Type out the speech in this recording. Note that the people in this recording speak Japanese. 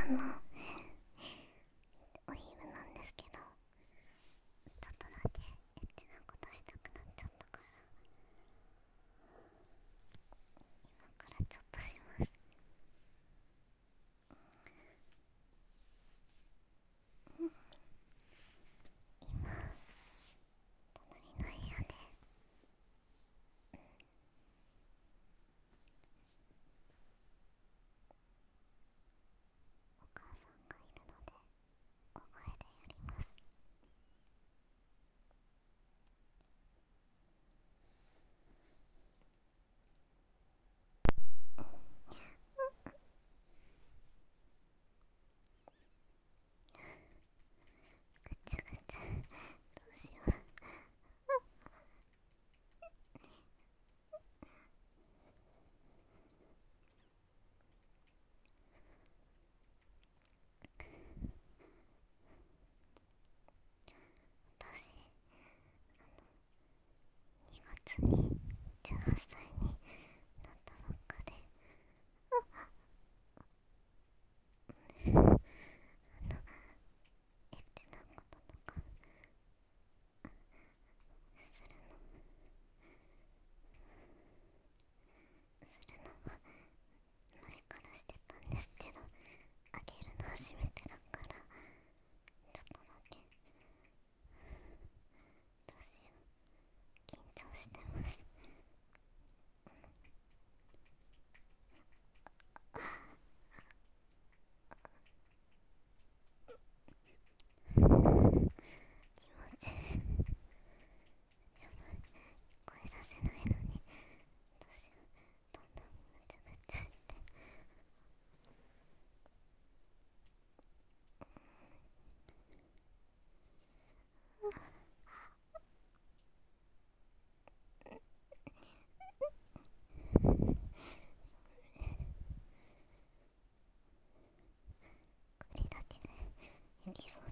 オイルなんですけど、ちょっとだけエッチなことしたくなっちゃったから、今からちょっとします。今隣の部屋でお母さんがいるので大声でやります。ぐちゃぐちゃ、どうしよう。私2月に18歳になったばっかで、エッチなこととかするのは前からしてたんですけど、あげるの初めてだから、ちょっとだけどうしよう、緊張してます。気持ちいい。やばい、声出せないのに、どうしよう、どんどんぐちゃぐちゃして。栗だけで行きそう。